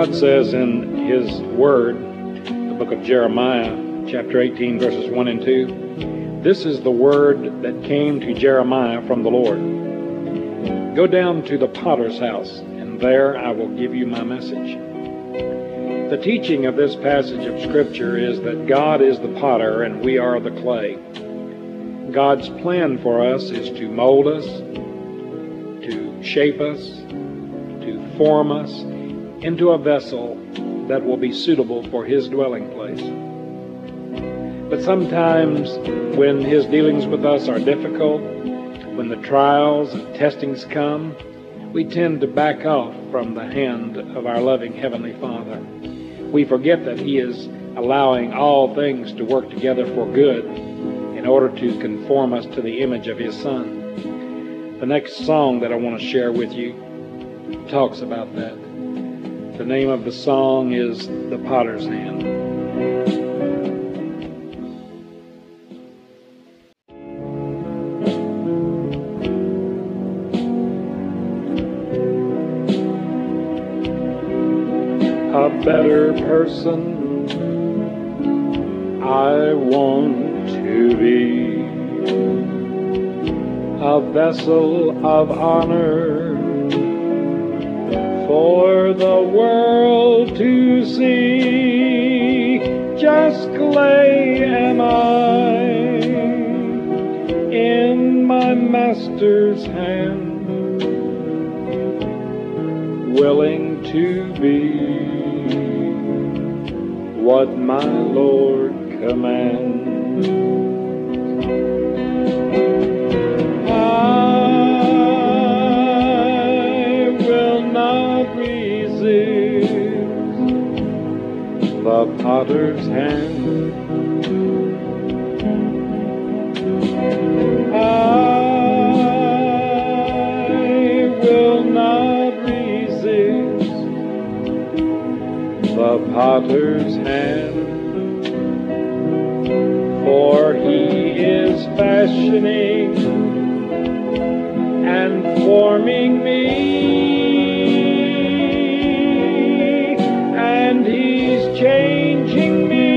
God says in His Word, the book of Jeremiah, chapter 18, verses 1 and 2, "This is the word that came to Jeremiah from the Lord. Go down to the potter's house, and there I will give you my message." The teaching of this passage of Scripture is that God is the potter and we are the clay. God's plan for us is to mold us, to shape us, to form us into a vessel that will be suitable for His dwelling place. But sometimes when His dealings with us are difficult, when the trials and testings come, we tend to back off from the hand of our loving Heavenly Father. We forget that He is allowing all things to work together for good in order to conform us to the image of His Son. The next song that I want to share with you talks about that. The name of the song is "The Potter's Hand." A better person I want to be, a vessel of honor for the world to see. Just clay am I in my Master's hand, willing to be what my Lord commands. I will not resist the potter's hand. I will not resist the potter's hand, for He is fashioning and forming me, and He's changing me.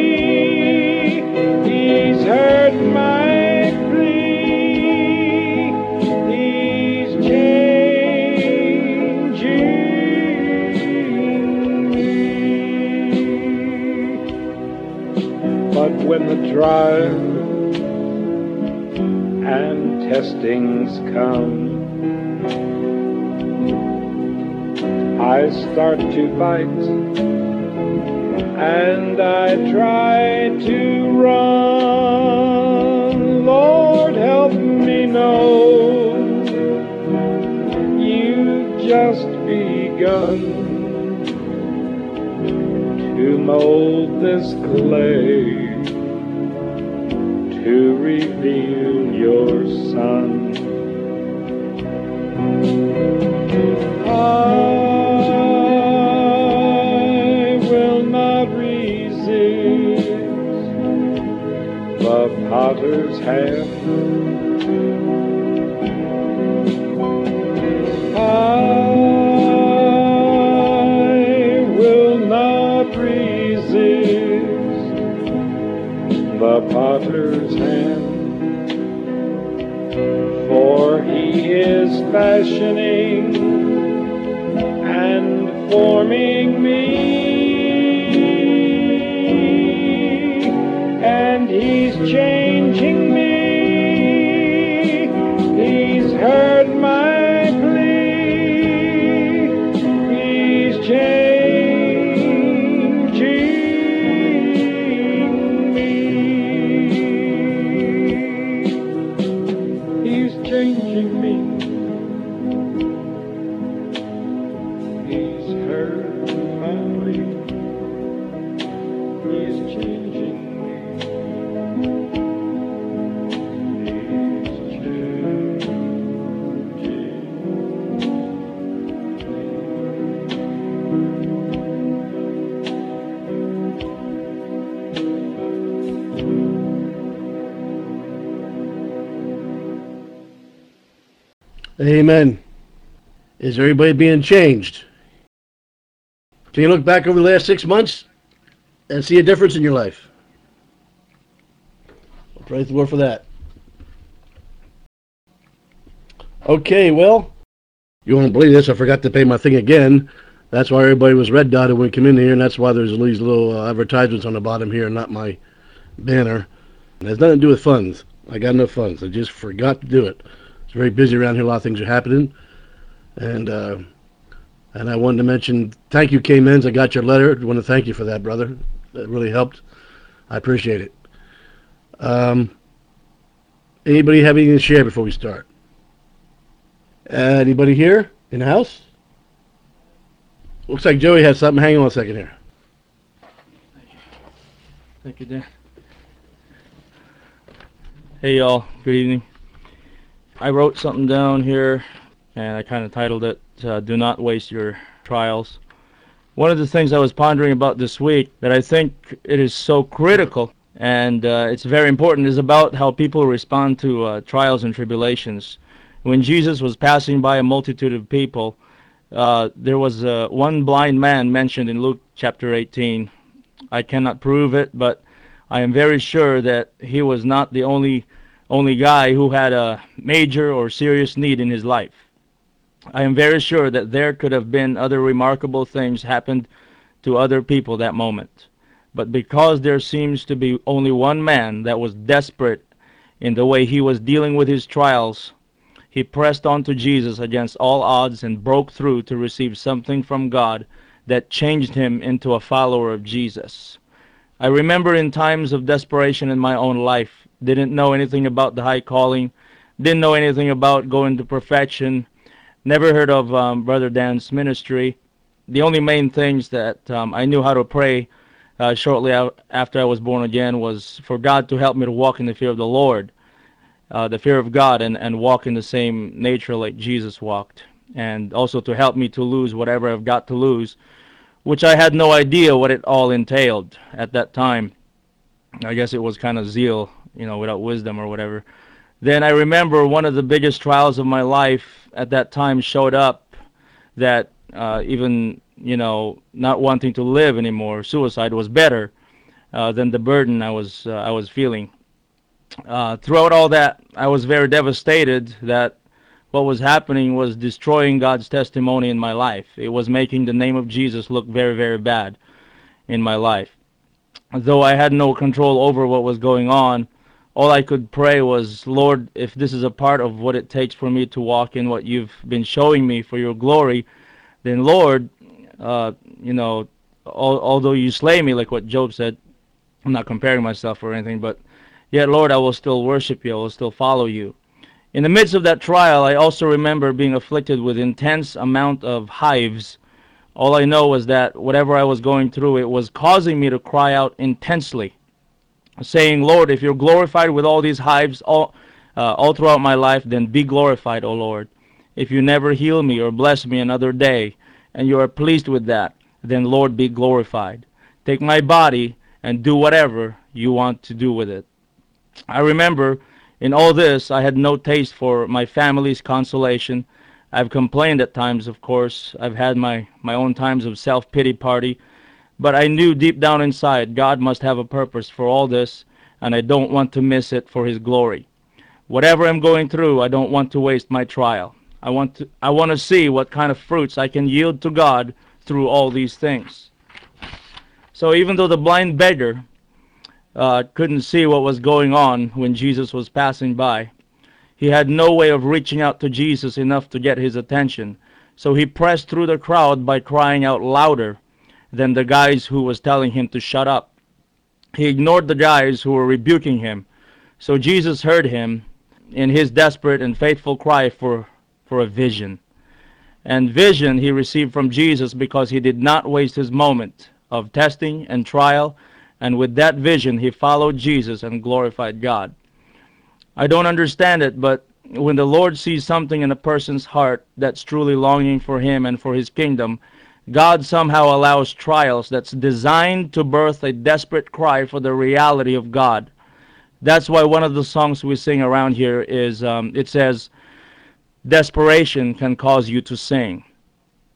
He's heard my plea. He's changing me. But when the trials and testings come, I start to fight and I try to run. Lord, help me know you've just begun to mold this clay to reveal your Son. I will not resist the potter's hand. I will not resist the potter's hand, for He is fashioning and forming me, and He's changing me. He's heard my plea. He's changing me. He's changing me. He's heard my plea. He's changing me. He's changing Amen. Is everybody being changed? Can you look back over the last 6 months and see a difference in your life? Well, praise the Lord for that. Okay, well, you won't believe this. I forgot to pay my thing again. That's why everybody was red dotted when we come in here, and that's why there's these little advertisements on the bottom here, not my banner. It has nothing to do with funds. I got enough funds. I just forgot to do it. It's very busy around here. A lot of things are happening. And I wanted to mention, thank you, K-Men's. I got your letter. I want to thank you for that, brother. That really helped. I appreciate it. Anybody have anything to share before we start? Anybody here in the house? Looks like Joey has something. Hang on a second here. Thank you, Dan. Hey, y'all. Good evening. I wrote something down here, and I kind of titled it, Do Not Waste Your Trials. One of the things I was pondering about this week that I think it is so critical, and it's very important, is about how people respond to trials and tribulations. When Jesus was passing by a multitude of people, there was one blind man mentioned in Luke chapter 18. I cannot prove it, but I am very sure that he was not the only guy who had a major or serious need in his life. I am very sure that there could have been other remarkable things happened to other people that moment. But because there seems to be only one man that was desperate in the way he was dealing with his trials, he pressed on to Jesus against all odds and broke through to receive something from God that changed him into a follower of Jesus. I remember in times of desperation in my own life, didn't know anything about the high calling, didn't know anything about going to perfection, never heard of Brother Dan's ministry. The only main things that I knew how to pray shortly after I was born again was for God to help me to walk in the fear of the Lord. The fear of God, and walk in the same nature like Jesus walked, and also to help me to lose whatever I've got to lose, which I had no idea what it all entailed at that time. I guess it was kind of zeal, without wisdom or whatever. Then I remember one of the biggest trials of my life at that time showed up, that even, not wanting to live anymore, suicide was better than the burden I was feeling. Throughout all that, I was very devastated that what was happening was destroying God's testimony in my life. It was making the name of Jesus look very, very bad in my life. Though I had no control over what was going on, all I could pray was, Lord, if this is a part of what it takes for me to walk in what you've been showing me for your glory, then Lord, although you slay me, like what Job said, I'm not comparing myself or anything, but yet, Lord, I will still worship you. I will still follow you. In the midst of that trial, I also remember being afflicted with intense amount of hives. All I know was that whatever I was going through, it was causing me to cry out intensely, saying, Lord, if you're glorified with all these hives all throughout my life, then be glorified, O Lord. If you never heal me or bless me another day, and you are pleased with that, then Lord, be glorified. Take my body and do whatever you want to do with it. I remember in all this, I had no taste for my family's consolation. I've complained at times, of course. I've had my own times of self-pity party. But I knew deep down inside, God must have a purpose for all this, and I don't want to miss it for His glory. Whatever I'm going through, I don't want to waste my trial. I want to see what kind of fruits I can yield to God through all these things. So even though the blind beggar couldn't see what was going on when Jesus was passing by, he had no way of reaching out to Jesus enough to get his attention. So he pressed through the crowd by crying out louder than the guys who was telling him to shut up. He ignored the guys who were rebuking him. So Jesus heard him in his desperate and faithful cry for a vision. And vision he received from Jesus because he did not waste his moment of testing and trial, and with that vision he followed Jesus and glorified God. I don't understand it, but when the Lord sees something in a person's heart that's truly longing for Him and for His kingdom, God somehow allows trials that's designed to birth a desperate cry for the reality of God. That's why one of the songs we sing around here is, it says, desperation can cause you to sing.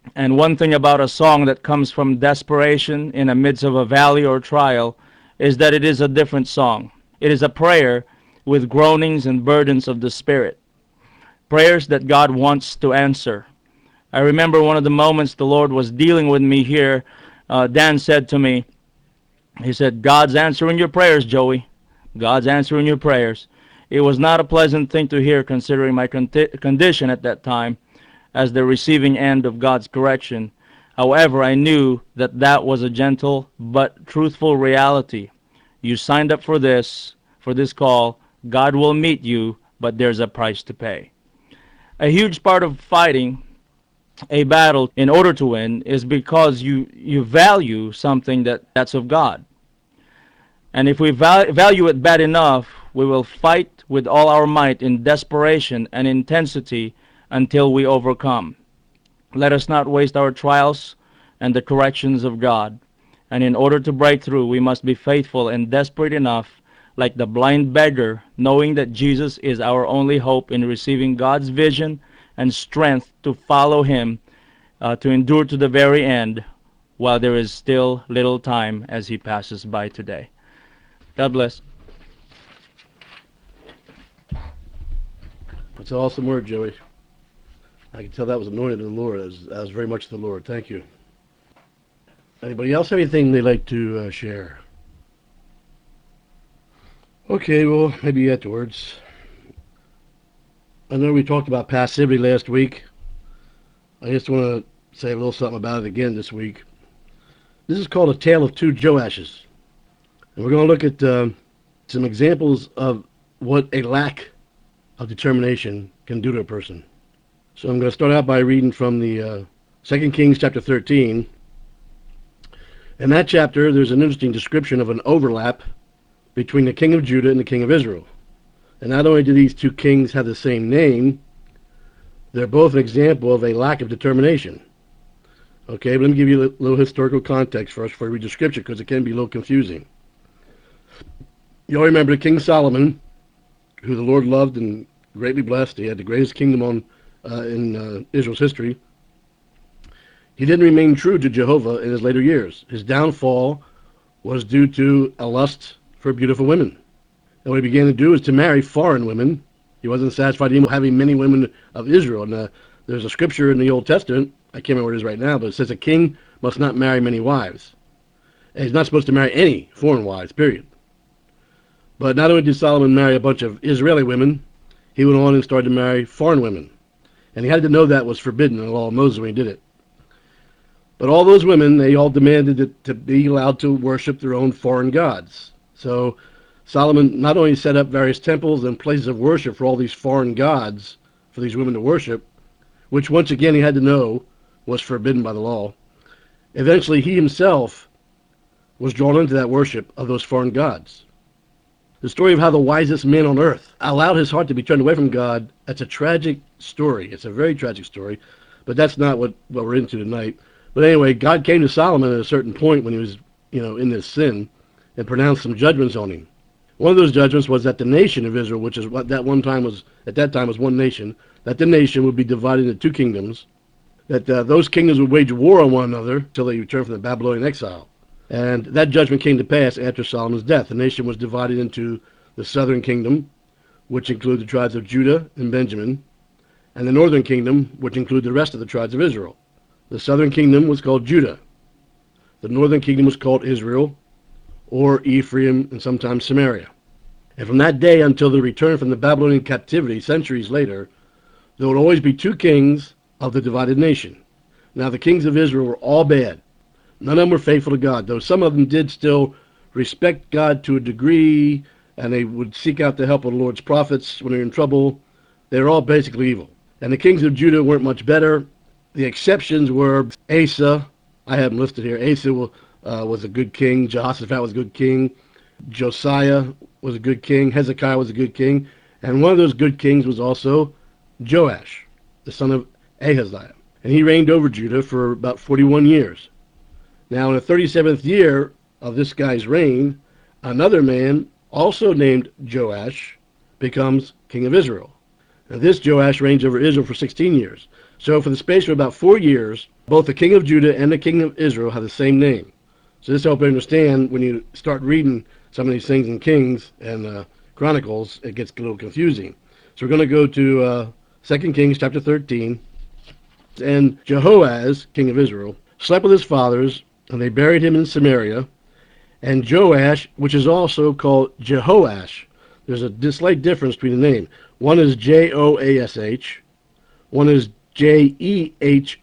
And one thing about a song that comes from desperation in the midst of a valley or trial is that it is a different song. It is a prayer with groanings and burdens of the Spirit. Prayers that God wants to answer. I remember one of the moments the Lord was dealing with me here. Dan said to me, he said, "God's answering your prayers, Joey. God's answering your prayers." It was not a pleasant thing to hear considering my condition at that time as the receiving end of God's correction. However, I knew that that was a gentle but truthful reality. You signed up for this call. God will meet you, but there's a price to pay. A huge part of fighting a battle in order to win is because you value something that's of God. And if we value it bad enough, we will fight with all our might in desperation and intensity until we overcome. Let us not waste our trials and the corrections of God. And in order to break through, we must be faithful and desperate enough, like the blind beggar, knowing that Jesus is our only hope in receiving God's vision and strength to follow Him, to endure to the very end, while there is still little time as He passes by today. God bless. That's an awesome word, Joey. I can tell that was anointed of the Lord. That was very much the Lord. Thank you. Anybody else have anything they'd like to share? Okay, well, maybe afterwards. I know we talked about passivity last week. I just want to say a little something about it again this week. This is called A Tale of Two Joashes. And we're going to look at some examples of what a lack of determination can do to a person. So I'm going to start out by reading from the 2 Kings chapter 13. In that chapter, there's an interesting description of an overlap between the king of Judah and the king of Israel. And not only do these two kings have the same name, they're both an example of a lack of determination. Okay, but let me give you a little historical context first before we read the scripture, because it can be a little confusing. You all remember King Solomon, who the Lord loved and greatly blessed. He had the greatest kingdom in Israel's history. He didn't remain true to Jehovah in his later years. His downfall was due to a lust for beautiful women. And what he began to do was to marry foreign women. He wasn't satisfied even having many women of Israel. And there's a scripture in the Old Testament, I can't remember what it is right now, but it says a king must not marry many wives. And he's not supposed to marry any foreign wives, period. But not only did Solomon marry a bunch of Israeli women, he went on and started to marry foreign women. And he had to know that was forbidden in the law of Moses when he did it. But all those women, they all demanded to be allowed to worship their own foreign gods. So Solomon not only set up various temples and places of worship for all these foreign gods for these women to worship, which once again he had to know was forbidden by the law. Eventually he himself was drawn into that worship of those foreign gods. The story of how the wisest man on earth allowed his heart to be turned away from God, that's a tragic story. It's a very tragic story, but that's not what we're into tonight. But anyway, God came to Solomon at a certain point when he was, in this sin, and pronounced some judgments on him. One of those judgments was that the nation of Israel, which is what at that time was one nation, that the nation would be divided into two kingdoms, that those kingdoms would wage war on one another until they returned from the Babylonian exile. And that judgment came to pass after Solomon's death. The nation was divided into the southern kingdom, which included the tribes of Judah and Benjamin, and the northern kingdom, which included the rest of the tribes of Israel. The southern kingdom was called Judah. The northern kingdom was called Israel, or Ephraim, and sometimes Samaria. And from that day until the return from the Babylonian captivity, centuries later, there would always be two kings of the divided nation. Now, the kings of Israel were all bad. None of them were faithful to God, though some of them did still respect God to a degree, and they would seek out the help of the Lord's prophets when they were in trouble. They were all basically evil. And the kings of Judah weren't much better. The exceptions were Asa. I have him listed here. Asa was a good king. Jehoshaphat was a good king. Josiah was a good king. Hezekiah was a good king. And one of those good kings was also Joash, the son of Ahaziah. And he reigned over Judah for about 41 years. Now, in the 37th year of this guy's reign, another man, also named Joash, becomes king of Israel. And this Joash reigns over Israel for 16 years. So for the space of about 4 years, both the king of Judah and the king of Israel have the same name. So this helps you understand when you start reading some of these things in Kings and Chronicles, it gets a little confusing. So we're going to go to 2 Kings chapter 13. And Jehoaz, king of Israel, slept with his fathers, and they buried him in Samaria. And Joash, which is also called Jehoash, there's a slight difference between the name. One is Joash, one is Jehoash.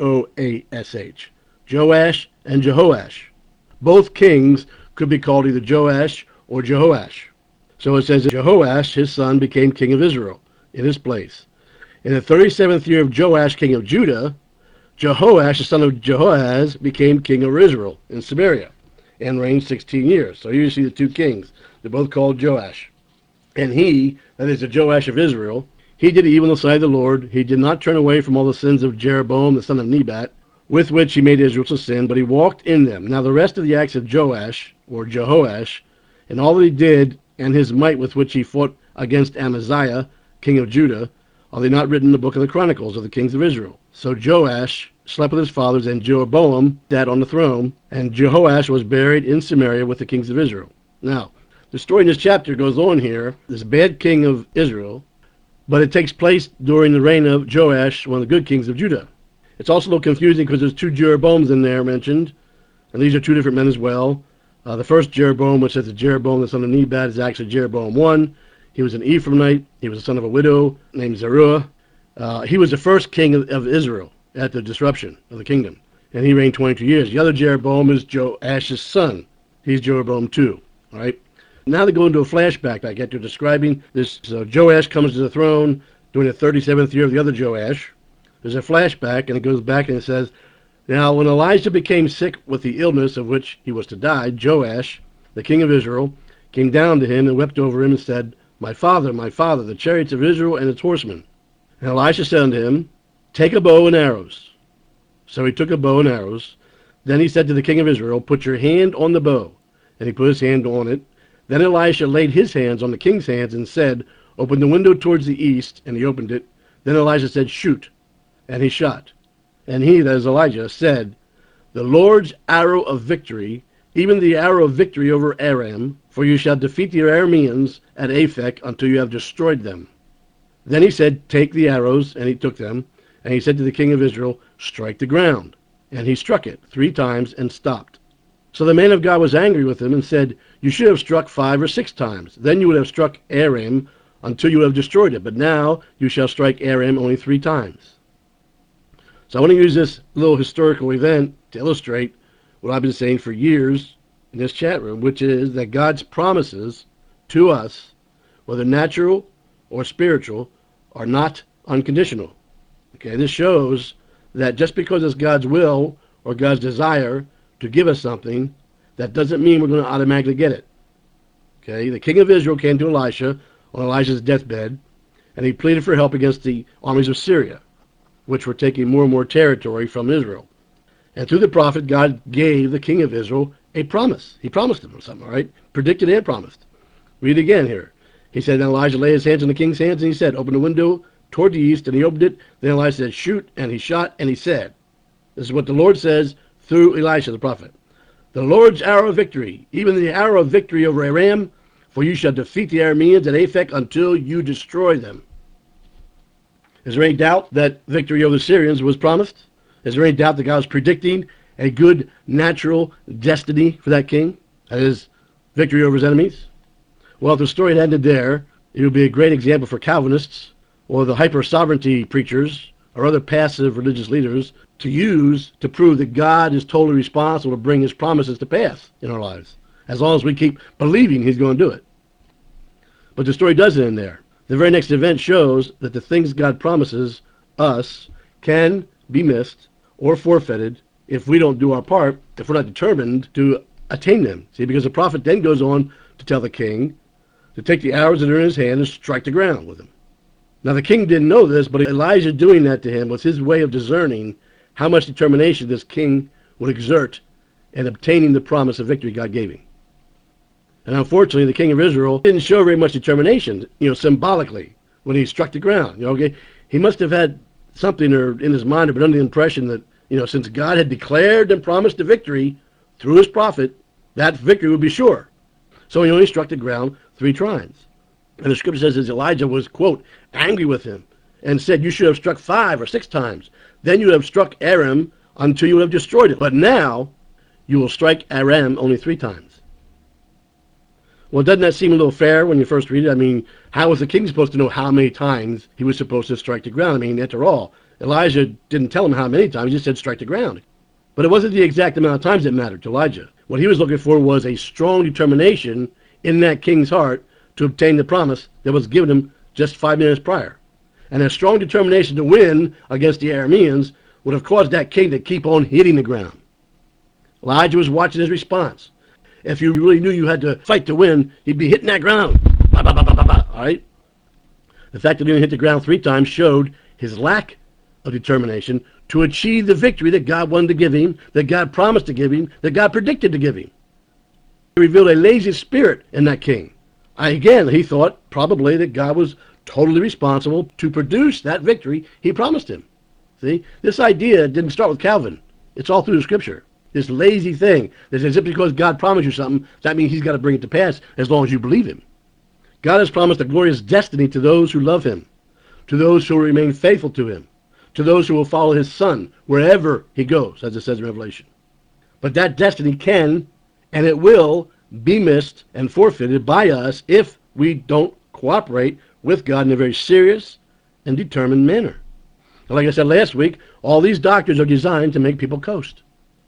Joash and Jehoash. Both kings could be called either Joash or Jehoash. So it says that Jehoash, his son, became king of Israel in his place. In the 37th year of Joash, king of Judah, Jehoash, the son of Jehoahaz, became king of Israel in Samaria and reigned 16 years. So here you see the two kings. They're both called Joash. And he, that is the Joash of Israel, he did evil in the sight of the Lord. He did not turn away from all the sins of Jeroboam, the son of Nebat, with which he made Israel to sin, but he walked in them. Now the rest of the acts of Joash, or Jehoash, and all that he did, and his might with which he fought against Amaziah, king of Judah, are they not written in the book of the Chronicles of the kings of Israel? So Joash slept with his fathers, and Jeroboam sat on the throne, and Jehoash was buried in Samaria with the kings of Israel. Now, the story in this chapter goes on here. This bad king of Israel, but it takes place during the reign of Joash, one of the good kings of Judah. It's also a little confusing because there's two Jeroboams in there mentioned, and these are two different men as well. The first Jeroboam, which says that Jeroboam, the son of Nebat, is actually Jeroboam I. He was an Ephraimite. He was the son of a widow named Zeruiah. He was the first king of Israel at the disruption of the kingdom, and he reigned 22 years. The other Jeroboam is Joash's son. He's Jeroboam II. All right. Now they go into a flashback back after describing this. So Joash comes to the throne during the 37th year of the other Joash. There's a flashback, and it goes back and it says, now when Elijah became sick with the illness of which he was to die, Joash, the king of Israel, came down to him and wept over him and said, my father, the chariots of Israel and its horsemen. And Elisha said unto him, take a bow and arrows. So he took a bow and arrows. Then he said to the king of Israel, put your hand on the bow. And he put his hand on it. Then Elisha laid his hands on the king's hands and said, open the window towards the east. And he opened it. Then Elisha said, shoot. And he shot. And he, that is Elijah, said, the Lord's arrow of victory, even the arrow of victory over Aram, for you shall defeat the Arameans at Aphek until you have destroyed them. Then he said, take the arrows, and he took them. And he said to the king of Israel, strike the ground. And he struck it 3 times and stopped. So the man of God was angry with him and said, you should have struck 5 or 6 times. Then you would have struck Aram until you have destroyed it. But now you shall strike Aram only 3 times. So I want to use this little historical event to illustrate what I've been saying for years in this chat room, which is that God's promises to us, whether natural or spiritual, are not unconditional. Okay, this shows that just because it's God's will or God's desire to give us something, that doesn't mean we're going to automatically get it. Okay, the king of Israel came to Elisha on Elisha's deathbed, and he pleaded for help against the armies of Syria, which were taking more and more territory from Israel. And through the prophet, God gave the king of Israel a promise. He promised him something, all right? Predicted and promised. Read again here. He said, then Elijah laid his hands on the king's hands, and he said, open the window toward the east, and he opened it. Then Elijah said, shoot, and he shot, and he said, this is what the Lord says through Elisha the prophet. The Lord's arrow of victory, even the arrow of victory over Aram, for you shall defeat the Arameans at Aphek until you destroy them. Is there any doubt that victory over the Syrians was promised? Is there any doubt that God was predicting a good natural destiny for that king? That is, victory over his enemies? Well, if the story had ended there, it would be a great example for Calvinists or the hyper-sovereignty preachers or other passive religious leaders to use to prove that God is totally responsible to bring his promises to pass in our lives, as long as we keep believing he's going to do it. But the story doesn't end there. The very next event shows that the things God promises us can be missed or forfeited if we don't do our part, if we're not determined to attain them. See, because the prophet then goes on to tell the king to take the arrows that are in his hand and strike the ground with them. Now the king didn't know this, but Elijah doing that to him was his way of discerning how much determination this king would exert in obtaining the promise of victory God gave him. And unfortunately, the king of Israel didn't show very much determination, symbolically, when he struck the ground. Okay? He must have had something or in his mind or been under the impression that, since God had declared and promised the victory through his prophet, that victory would be sure. So he only struck the ground 3 times. And the scripture says that Elijah was, quote, angry with him and said, you should have struck 5 or 6 times. Then you would have struck Aram until you would have destroyed it. But now you will strike Aram only 3 times. Well, doesn't that seem a little fair when you first read it? I mean, how was the king supposed to know how many times he was supposed to strike the ground? I mean, after all, Elijah didn't tell him how many times. He just said strike the ground. But it wasn't the exact amount of times that mattered to Elijah. What he was looking for was a strong determination in that king's heart to obtain the promise that was given him just 5 minutes prior. And a strong determination to win against the Arameans would have caused that king to keep on hitting the ground. Elijah was watching his response. If you really knew you had to fight to win, he'd be hitting that ground. Bah, bah, bah, bah, bah, bah. All right? The fact that he only hit the ground 3 times showed his lack of determination to achieve the victory that God wanted to give him, that God promised to give him, that God predicted to give him. He revealed a lazy spirit in that king. Again, he thought probably that God was totally responsible to produce that victory he promised him. See, this idea didn't start with Calvin. It's all through the scripture. This lazy thing that says just because God promised you something, that means he's got to bring it to pass as long as you believe him. God has promised a glorious destiny to those who love him, to those who will remain faithful to him, to those who will follow his son wherever he goes, as it says in Revelation. But that destiny can, and it will, be missed and forfeited by us if we don't cooperate with God in a very serious and determined manner. And like I said last week, all these doctrines are designed to make people coast.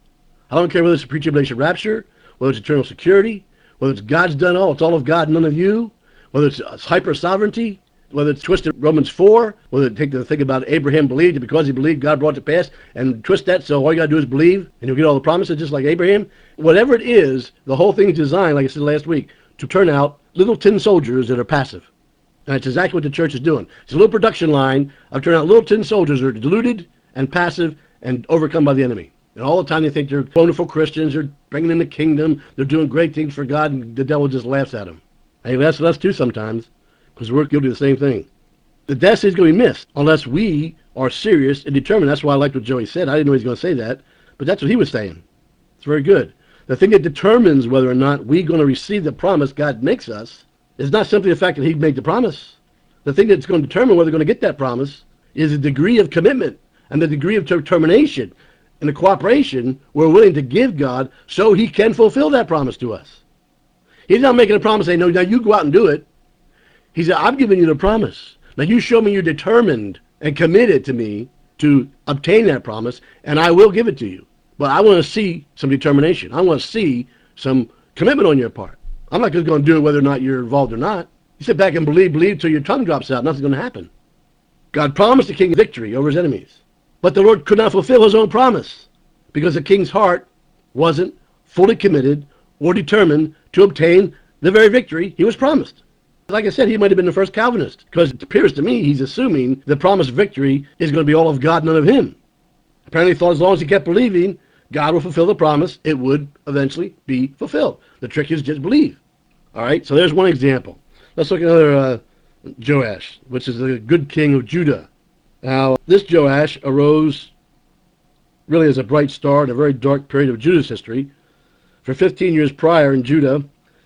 I don't care whether it's a pre-tribulation rapture, whether it's eternal security, whether it's God's done all, it's all of God, none of you, whether it's hyper-sovereignty, whether it's twisted Romans 4, whether take the thing about Abraham believed, and because he believed, God brought it to pass, and twist that so all you got to do is believe, and you'll get all the promises just like Abraham. Whatever it is, the whole thing is designed, like I said last week, to turn out little tin soldiers that are passive. And it's exactly what the church is doing. It's a little production line of turning out little tin soldiers that are deluded and passive and overcome by the enemy. And all the time they think they're wonderful Christians, they're bringing in the kingdom, they're doing great things for God, and the devil just laughs at them. Hey, that's us too sometimes, because we're guilty of the same thing. The destiny is going to be missed unless we are serious and determined. That's why I liked what Joey said. I didn't know he was going to say that, but that's what he was saying. It's very good. The thing that determines whether or not we're going to receive the promise God makes us is not simply the fact that he made the promise. The thing that's going to determine whether we're going to get that promise is the degree of commitment and the degree of determination and the cooperation we're willing to give God so he can fulfill that promise to us. He's not making a promise saying, no, now you go out and do it. He said, I'm giving you the promise. Now you show me you're determined and committed to me to obtain that promise, and I will give it to you. But I want to see some determination. I want to see some commitment on your part. I'm not just going to do it whether or not you're involved or not. You sit back and believe till your tongue drops out. Nothing's going to happen. God promised the king victory over his enemies. But the Lord could not fulfill his own promise because the king's heart wasn't fully committed or determined to obtain the very victory he was promised. Like I said, he might have been the first Calvinist, because it appears to me he's assuming the promised victory is going to be all of God, none of him. Apparently he thought as long as he kept believing, God will fulfill the promise, it would eventually be fulfilled. The trick is just believe. All right, so there's one example. Let's look at another Joash, which is the good king of Judah. Now, this Joash arose really as a bright star in a very dark period of Judah's history. For 15 years prior in Judah,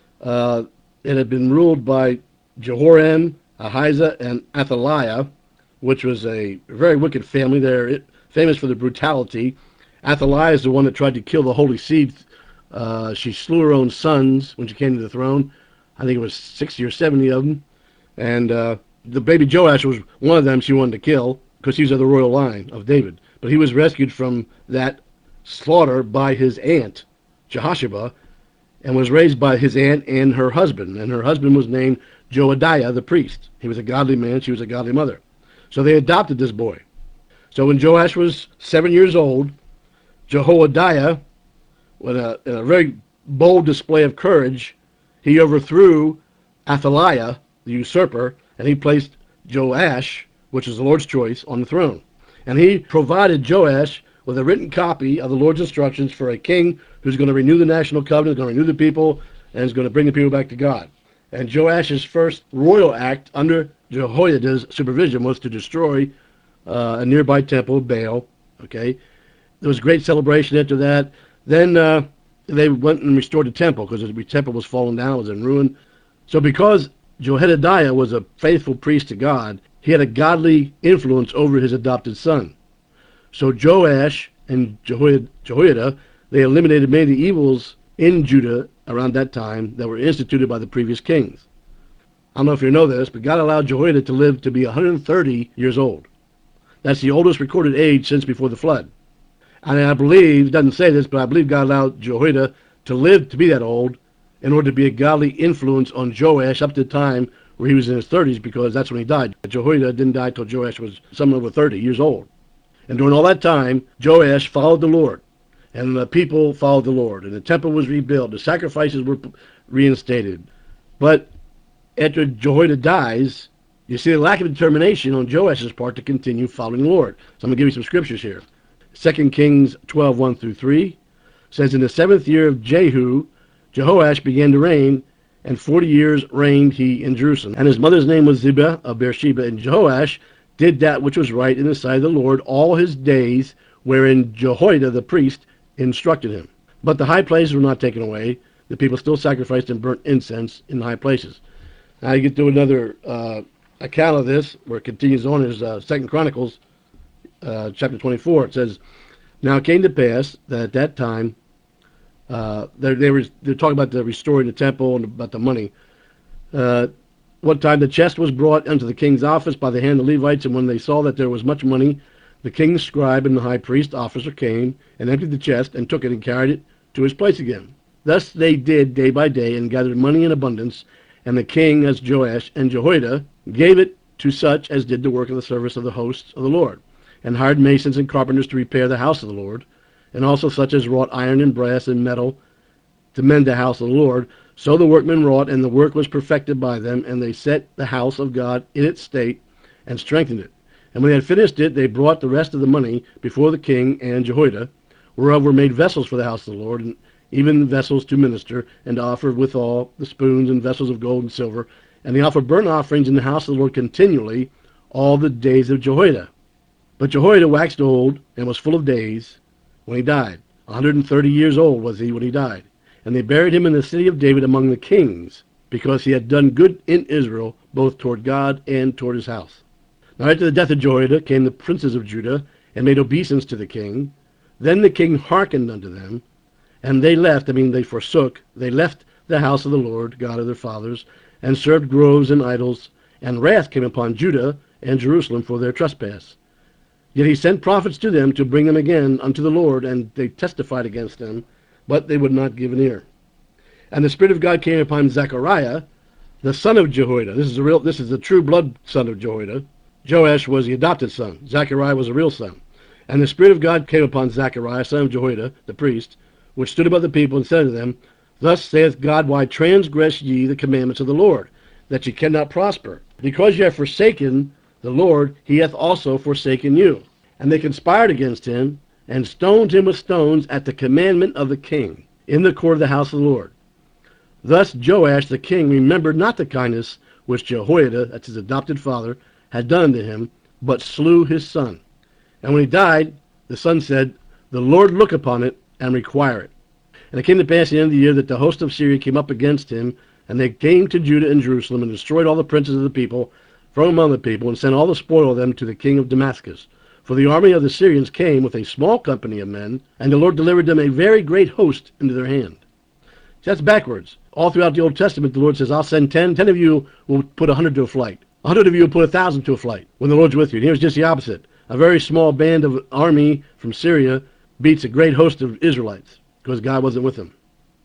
it had been ruled by Jehoram, Ahijah, and Athaliah, which was a very wicked family. They're famous for their brutality. Athaliah is the one that tried to kill the holy seed. She slew her own sons when she came to the throne. I think it was 60 or 70 of them. And the baby Joash was one of them she wanted to kill because he was of the royal line of David. But he was rescued from that slaughter by his aunt, Jehoshaphat, and was raised by his aunt and her husband. And her husband was named Joadiah the priest. He was a godly man. She was a godly mother. So they adopted this boy. So when Joash was 7 years old, Jehoiada, in a very bold display of courage, he overthrew Athaliah, the usurper, and he placed Joash, which is the Lord's choice, on the throne. And he provided Joash with a written copy of the Lord's instructions for a king who's going to renew the national covenant, going to renew the people, and is going to bring the people back to God. And Joash's first royal act under Jehoiada's supervision was to destroy a nearby temple of Baal. Okay, there was great celebration after that. Then they went and restored the temple because the temple was fallen down, it was in ruin. So because Jehoiada was a faithful priest to God, he had a godly influence over his adopted son. So Joash and Jehoiada, they eliminated many of the evils in Judah around that time that were instituted by the previous kings. I don't know if you know this, but God allowed Jehoiada to live to be 130 years old. That's the oldest recorded age since before the flood. And I believe, it doesn't say this, but I believe God allowed Jehoiada to live to be that old in order to be a godly influence on Joash up to the time where he was in his 30s, because that's when he died. Jehoiada didn't die until Joash was somewhere over 30 years old. And during all that time, Joash followed the Lord, and the people followed the Lord, and the temple was rebuilt, the sacrifices were reinstated. But after Jehoiada dies, you see the lack of determination on Joash's part to continue following the Lord. So I'm going to give you some scriptures here. 2 Kings 12:1-3 says, in the 7th year of Jehu, Jehoash began to reign, and 40 years reigned he in Jerusalem. And his mother's name was Ziba of Beersheba. And Jehoash did that which was right in the sight of the Lord all his days, wherein Jehoiada the priest instructed him. But the high places were not taken away. The people still sacrificed and burnt incense in the high places. Now you get to another account of this, where it continues on, is 2 Chronicles chapter 24. It says, now it came to pass that at that time, they're talking about the restoring the temple and about the money. One time the chest was brought unto the king's office by the hand of the Levites, and when they saw that there was much money, the king's scribe and the high priest officer came and emptied the chest and took it and carried it to his place again. Thus they did day by day, and gathered money in abundance, and the king, as Joash and Jehoiada, gave it to such as did the work of the service of the hosts of the Lord, and hired masons and carpenters to repair the house of the Lord, and also such as wrought iron and brass and metal to mend the house of the Lord. So the workmen wrought, and the work was perfected by them, and they set the house of God in its state, and strengthened it. And when they had finished it, they brought the rest of the money before the king and Jehoiada, whereof were made vessels for the house of the Lord, and even vessels to minister, and to offer withal the spoons and vessels of gold and silver. And they offered burnt offerings in the house of the Lord continually all the days of Jehoiada. But Jehoiada waxed old, and was full of days, when he died. 130 years old was he when he died. And they buried him in the city of David among the kings, because he had done good in Israel, both toward God and toward his house. Now after the death of Jehoiada came the princes of Judah, and made obeisance to the king. Then the king hearkened unto them, and they left, they left the house of the Lord, God of their fathers, and served groves and idols, and wrath came upon Judah and Jerusalem for their trespass. Yet he sent prophets to them to bring them again unto the Lord, and they testified against them, but they would not give an ear. And the Spirit of God came upon Zechariah, the son of Jehoiada. This is the true blood son of Jehoiada. Joash was the adopted son. Zechariah was a real son. And the Spirit of God came upon Zechariah, son of Jehoiada, the priest, which stood above the people, and said to them, Thus saith God, why transgress ye the commandments of the Lord, that ye cannot prosper? Because ye have forsaken the Lord, he hath also forsaken you. And they conspired against him, and stoned him with stones at the commandment of the king, in the court of the house of the Lord. Thus Joash the king remembered not the kindness which Jehoiada, that's his adopted father, had done unto him, but slew his son. And when he died, the son said, The Lord look upon it, and require it. And it came to pass at the end of the year that the host of Syria came up against him, and they came to Judah and Jerusalem, and destroyed all the princes of the people from among the people, and sent all the spoil of them to the king of Damascus. For the army of the Syrians came with a small company of men, and the Lord delivered them a very great host into their hand. So that's backwards. All throughout the Old Testament, the Lord says, I'll send 10 of you will put 100 to a flight. 100 of you will put 1,000 to a flight when the Lord's with you. And here's just the opposite. A very small band of army from Syria beats a great host of Israelites, because God wasn't with them,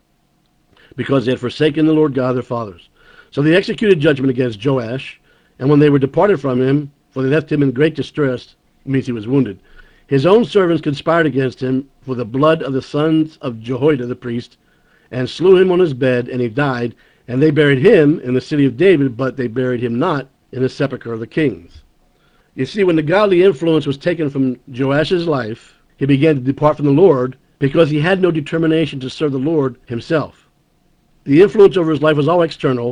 because they had forsaken the Lord God of their fathers. So they executed judgment against Joash, and when they were departed from him, for they left him in great distress, it means he was wounded, his own servants conspired against him for the blood of the sons of Jehoiada the priest, and slew him on his bed, and he died. And they buried him in the city of David, but they buried him not in the sepulchre of the kings. You see, when the godly influence was taken from Joash's life, he began to depart from the Lord, because he had no determination to serve the Lord himself. The influence over his life was all external.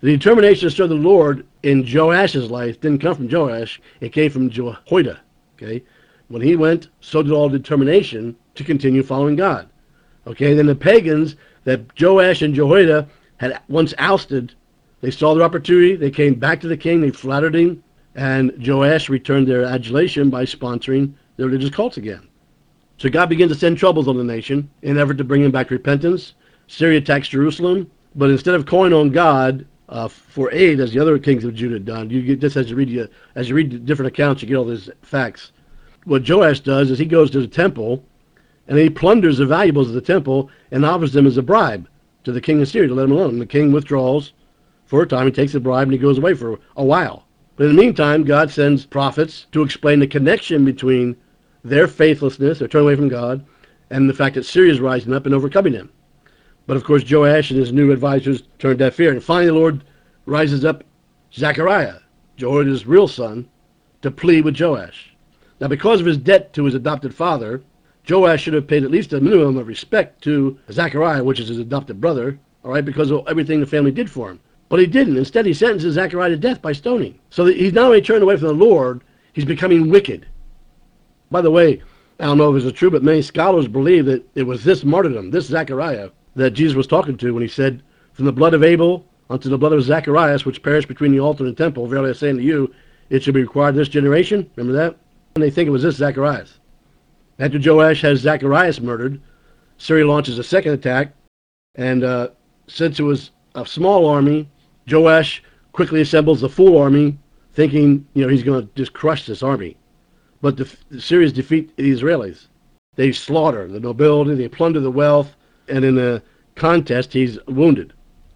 The determination to serve the Lord in Joash's life didn't come from Joash. It came from Jehoiada. Okay? When he went, so did all determination to continue following God. Okay? Then the pagans that Joash and Jehoiada had once ousted, they saw their opportunity. They came back to the king. They flattered him. And Joash returned their adulation by sponsoring the religious cults again. So God began to send troubles on the nation in an effort to bring him back to repentance. Syria attacks Jerusalem. But instead of calling on God for aid, as the other kings of Judah had done, you get this as you read the different accounts, you get all these facts. What Joash does is he goes to the temple and he plunders the valuables of the temple and offers them as a bribe to the king of Syria to let him alone. And the king withdraws for a time. He takes the bribe and he goes away for a while. But in the meantime, God sends prophets to explain the connection between their faithlessness, their turn away from God, and the fact that Syria is rising up and overcoming them. But of course, Joash and his new advisors turned deaf ear. And finally, the Lord rises up Zechariah, Jehoiada's real son, to plead with Joash. Now, because of his debt to his adopted father, Joash should have paid at least a minimum of respect to Zechariah, which is his adopted brother, all right, because of everything the family did for him. But he didn't. Instead, he sentences Zechariah to death by stoning. So that he's not only turned away from the Lord, he's becoming wicked. By the way, I don't know if it's true, but many scholars believe that it was this martyrdom, this Zechariah, that Jesus was talking to when he said, "From the blood of Abel unto the blood of Zacharias, which perished between the altar and the temple, verily I say unto you, it shall be required this generation." Remember that? And they think it was this Zacharias. After Joash has Zacharias murdered, Syria launches a second attack, and since it was a small army, Joash quickly assembles the full army, thinking, he's going to just crush this army. But the Syrians defeat the Israelis. They slaughter the nobility, they plunder the wealth, and in the contest, he's wounded.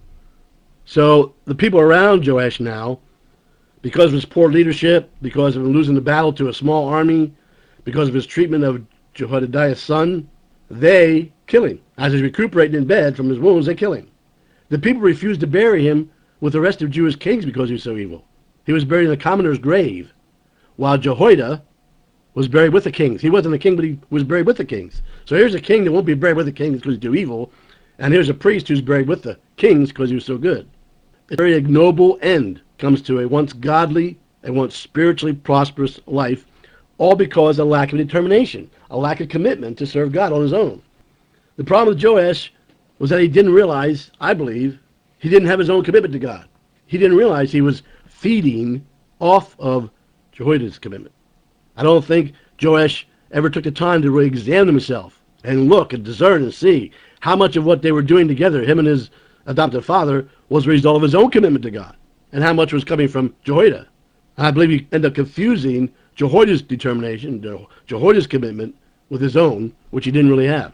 So the people around Joash now, because of his poor leadership, because of him losing the battle to a small army, because of his treatment of Jehoiada's son, they kill him. As he's recuperating in bed from his wounds, they kill him. The people refused to bury him with the rest of Jewish kings because he was so evil. He was buried in a commoner's grave, while Jehoiada was buried with the kings. He wasn't a king, but he was buried with the kings. So here's a king that won't be buried with the kings because he's too evil, and here's a priest who's buried with the kings because he was so good. A very ignoble end comes to a once godly and once spiritually prosperous life, all because of a lack of determination, a lack of commitment to serve God on his own. The problem with Joash was that he didn't realize, I believe, he didn't have his own commitment to God. He didn't realize he was feeding off of Jehoiada's commitment. I don't think Joash ever took the time to really examine himself and look and discern and see how much of what they were doing together, him and his adopted father, was a result of his own commitment to God, and how much was coming from Jehoiada. I believe he ended up confusing Jehoiada's determination, Jehoiada's commitment, with his own, which he didn't really have.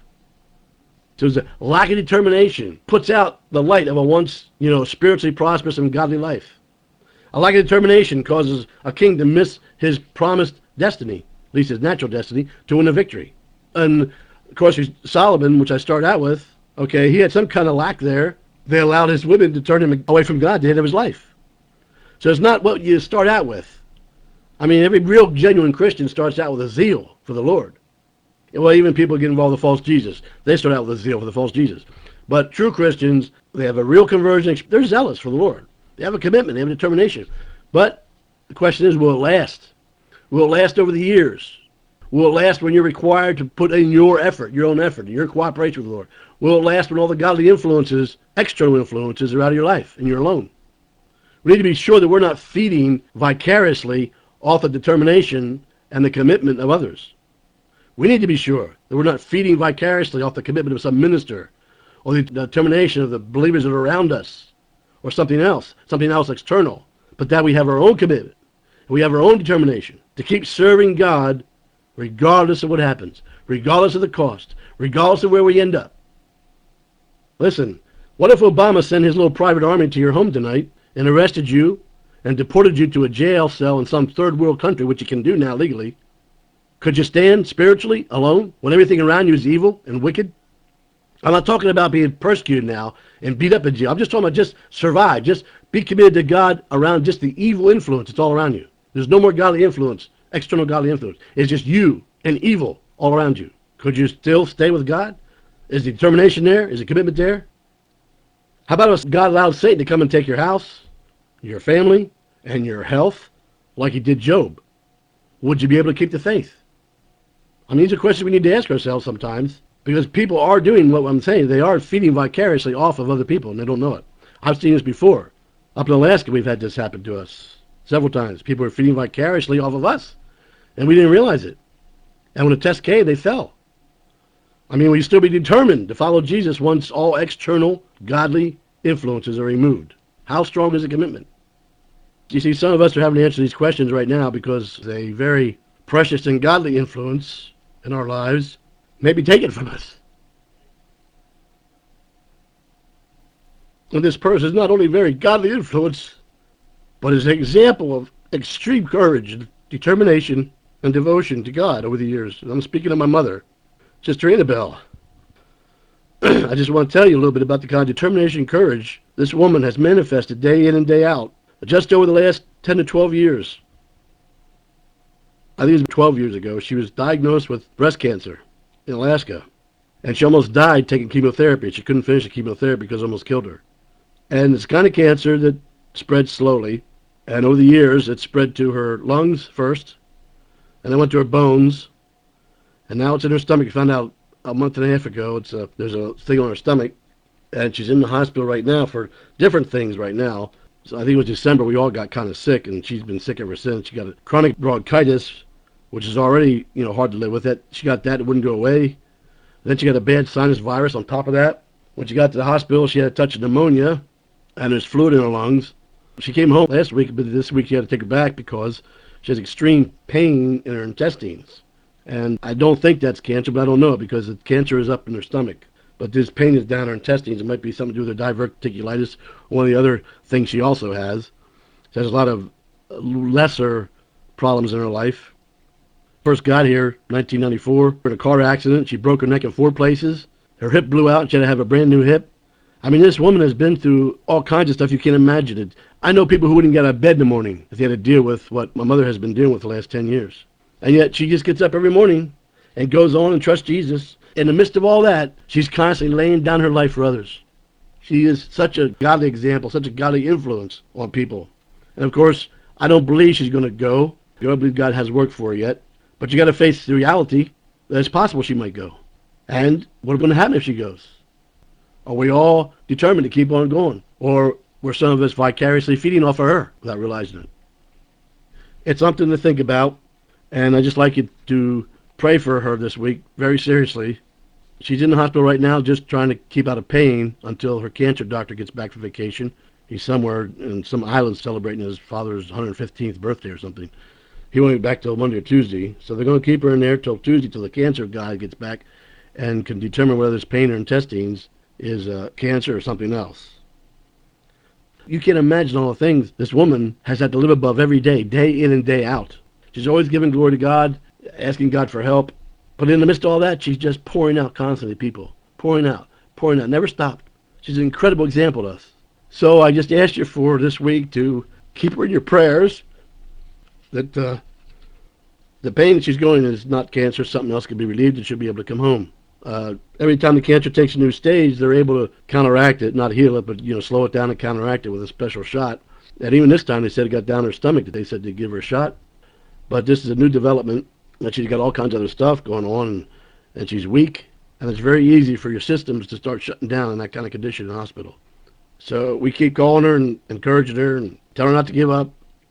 So it's a lack of determination puts out the light of a once, spiritually prosperous and godly life. A lack of determination causes a king to miss his promised destiny, at least his natural destiny, to win a victory. And, of course, Solomon, which I start out with, he had some kind of lack there. They allowed his women to turn him away from God to the end of his life. So it's not what you start out with. I mean, every real, genuine Christian starts out with a zeal for the Lord. Well, even people get involved with false Jesus, they start out with a zeal for the false Jesus. But true Christians, they have a real conversion. They're zealous for the Lord. They have a commitment. They have a determination. But the question is, will it last? Will it last over the years? Will it last when you're required to put in your effort, your own effort, your cooperation with the Lord? Will it last when all the godly influences, external influences, are out of your life and you're alone? We need to be sure that we're not feeding vicariously off the determination and the commitment of others. We need to be sure that we're not feeding vicariously off the commitment of some minister or the determination of the believers that are around us or something else external, but that we have our own commitment. We have our own determination to keep serving God regardless of what happens, regardless of the cost, regardless of where we end up. Listen, what if Obama sent his little private army to your home tonight and arrested you and deported you to a jail cell in some third world country, which you can do now legally? Could you stand spiritually alone when everything around you is evil and wicked? I'm not talking about being persecuted now and beat up in jail. I'm just talking about just survive. Just be committed to God around just the evil influence that's all around you. There's no more godly influence, external godly influence. It's just you and evil all around you. Could you still stay with God? Is the determination there? Is the commitment there? How about if God allowed Satan to come and take your house, your family, and your health like he did Job? Would you be able to keep the faith? I mean, these are questions we need to ask ourselves sometimes, because people are doing what I'm saying. They are feeding vicariously off of other people, and they don't know it. I've seen this before. Up in Alaska, we've had this happen to us several times. People were feeding vicariously off of us, and we didn't realize it. And when the test came, they fell. I mean, will you still be determined to follow Jesus once all external godly influences are removed? How strong is the commitment? You see, some of us are having to answer these questions right now because a very precious and godly influence in our lives may be taken from us. And this person is not only very godly influence, but is an example of extreme courage, determination, and devotion to God over the years. And I'm speaking of my mother, Sister Annabelle. I just want to tell you a little bit about the kind of determination and courage this woman has manifested day in and day out, just over the last 10 to 12 years. I think it was 12 years ago, she was diagnosed with breast cancer in Alaska. And she almost died taking chemotherapy. She couldn't finish the chemotherapy because it almost killed her. And it's the kind of cancer that spreads slowly. And over the years, it spread to her lungs first, and then went to her bones. And now it's in her stomach. We found out a month and a half ago. There's a thing on her stomach, and she's in the hospital right now for different things right now. So I think it was December, we all got kind of sick, and she's been sick ever since. She got a chronic bronchitis, which is already, hard to live with. She got that, it wouldn't go away. Then she got a bad sinus virus on top of that. When she got to the hospital, she had a touch of pneumonia, and there's fluid in her lungs. She came home last week, but this week she had to take her back because she has extreme pain in her intestines. And I don't think that's cancer, but I don't know, because the cancer is up in her stomach. But this pain is down her intestines. It might be something to do with her diverticulitis, one of the other things she also has. She has a lot of lesser problems in her life. First got here, 1994, in a car accident. She broke her neck in 4 places. Her hip blew out, and she had to have a brand new hip. I mean, this woman has been through all kinds of stuff you can't imagine. It. I know people who wouldn't get out of bed in the morning if they had to deal with what my mother has been dealing with the last 10 years. And yet she just gets up every morning and goes on and trusts Jesus. In the midst of all that, she's constantly laying down her life for others. She is such a godly example, such a godly influence on people. And of course, I don't believe she's going to go. I don't believe God has work for her yet. But you got to face the reality that it's possible she might go. And what's going to happen if she goes? Are we all determined to keep on going? Or were some of us vicariously feeding off of her without realizing it? It's something to think about. And I'd just like you to pray for her this week, very seriously. She's in the hospital right now just trying to keep out of pain until her cancer doctor gets back from vacation. He's somewhere in some island celebrating his father's 115th birthday or something. He won't be back till Monday or Tuesday. So they're going to keep her in there till Tuesday, till the cancer guy gets back and can determine whether this pain in her intestines is cancer or something else. You can't imagine all the things this woman has had to live above every day, day in and day out. She's always giving glory to God, asking God for help. But in the midst of all that, she's just pouring out constantly, people. Pouring out, never stopped. She's an incredible example to us. So I just asked you for this week to keep her in your prayers, that the pain that she's going is not cancer, something else could be relieved, and she'll be able to come home. Every time the cancer takes a new stage, they're able to counteract it, not heal it, but slow it down and counteract it with a special shot. And even this time, they said it got down her stomach, that they said they'd give her a shot. But this is a new development, that she's got all kinds of other stuff going on, and she's weak, and it's very easy for your systems to start shutting down in that kind of condition in the hospital. So we keep calling her and encouraging her and telling her not to give up.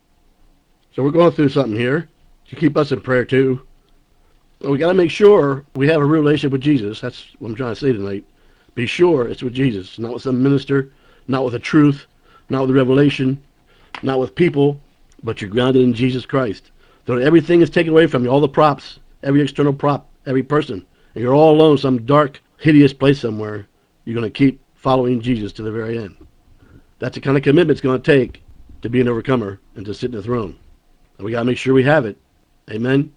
So we're going through something here. You keep us in prayer too. We got to make sure we have a real relationship with Jesus. That's what I'm trying to say tonight. Be sure it's with Jesus, not with some minister, not with a truth, not with a revelation, not with people, but you're grounded in Jesus Christ. So everything is taken away from you, all the props, every external prop, every person, and you're all alone in some dark, hideous place somewhere. You're going to keep following Jesus to the very end. That's the kind of commitment it's going to take to be an overcomer and to sit in the throne. And we got to make sure we have it. Amen?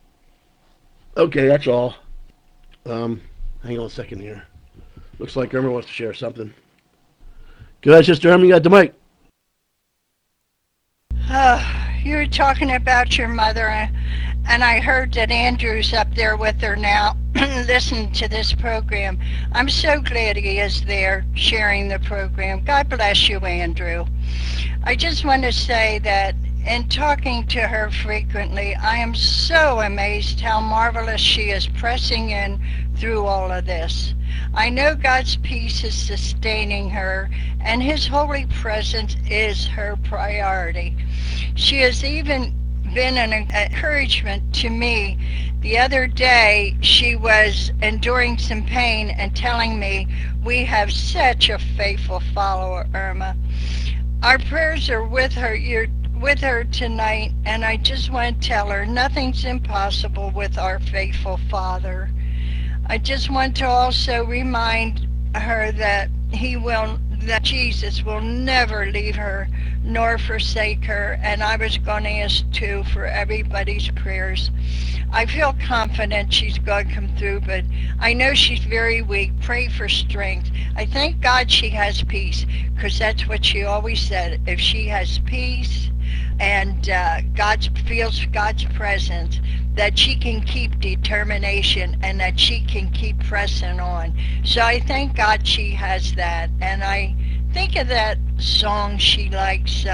Okay, that's all. Hang on a second here. Looks like Irma wants to share something. Go ahead, Sister Irma, you got the mic. You were talking about your mother, And I heard that Andrew's up there with her now, listening to this program. I'm so glad he is there sharing the program. God bless you, Andrew. I just want to say that in talking to her frequently, I am so amazed how marvelous she is pressing in through all of this. I know God's peace is sustaining her, and His holy presence is her priority. She has even been an encouragement to me. The other day, she was enduring some pain and telling me, "We have such a faithful follower, Irma." Our prayers are with her. You're with her tonight, and I just want to tell her nothing's impossible with our faithful Father. I just want to also remind her that that Jesus will never leave her nor forsake her, and I was going to ask too for everybody's prayers. I feel confident she's going to come through, but I know she's very weak. Pray for strength. I thank God she has peace, because that's what she always said. If she has peace and feels God's presence, that she can keep determination and that she can keep pressing on. So I thank God she has that. And I think of that song she likes,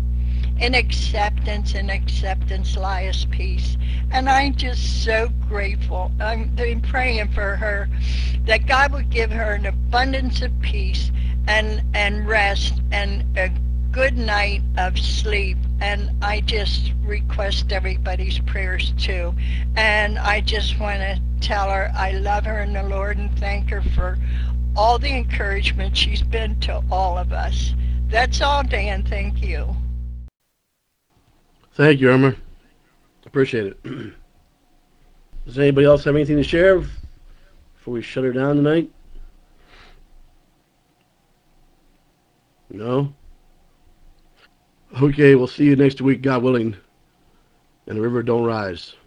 in acceptance lies peace. And I'm just so grateful. I've been praying for her that God would give her an abundance of peace and rest and a good night of sleep. And I just request everybody's prayers too. And I just want to tell her I love her in the Lord and thank her for all the encouragement she's been to all of us. That's all, Dan. Thank you. Thank you, Irma. Appreciate it. Does anybody else have anything to share before we shut her down tonight? No? Okay, we'll see you next week, God willing, and the river don't rise.